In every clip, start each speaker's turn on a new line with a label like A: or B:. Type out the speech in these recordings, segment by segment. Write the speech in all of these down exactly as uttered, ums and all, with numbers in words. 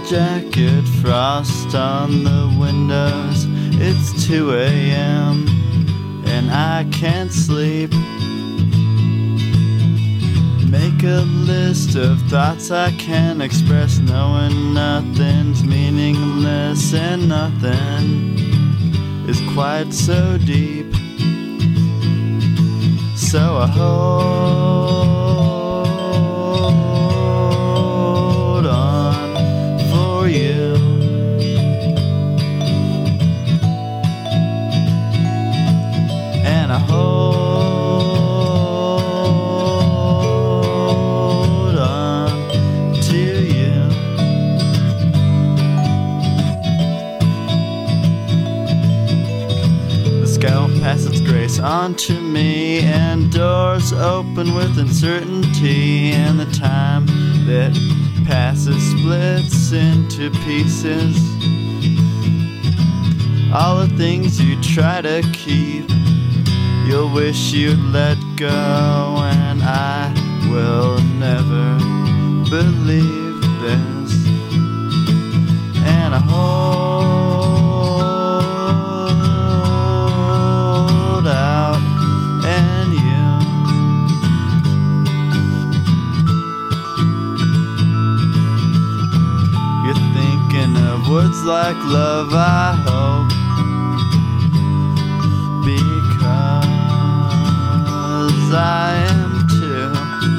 A: jacket, frost on the windows. It's two a.m. and I can't sleep. Make a list of thoughts I can't express, knowing nothing's meaningless and nothing is quite so deep. So I hold on for you. And I hold on to you. The sky will pass its grace onto me, and doors open with uncertainty, and the time that passes splits into pieces. All the things you try to keep, you'll wish you'd let go, and I will never believe this. And I hold out, and you, you're thinking of words like love, I hope, because I am too.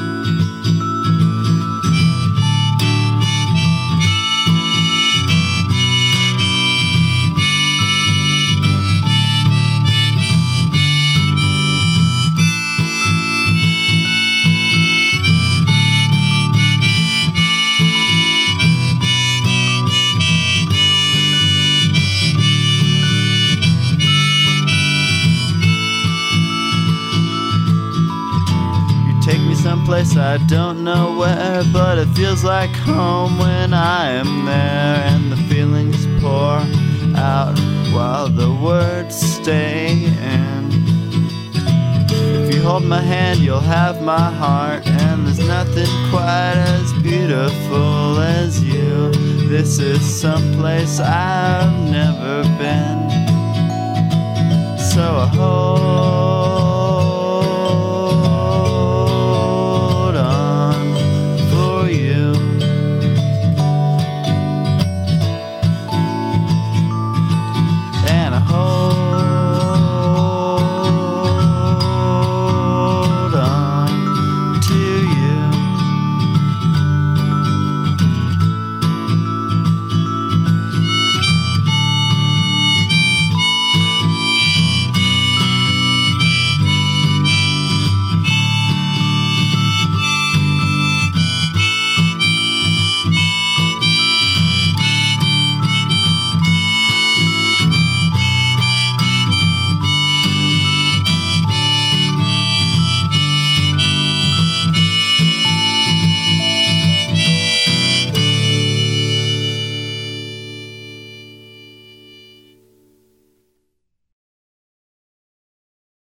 A: Take me someplace I don't know where, but it feels like home when I am there, and the feelings pour out while the words stay in. If you hold my hand, you'll have my heart, and there's nothing quite as beautiful as you. This is someplace I've never been, so I hold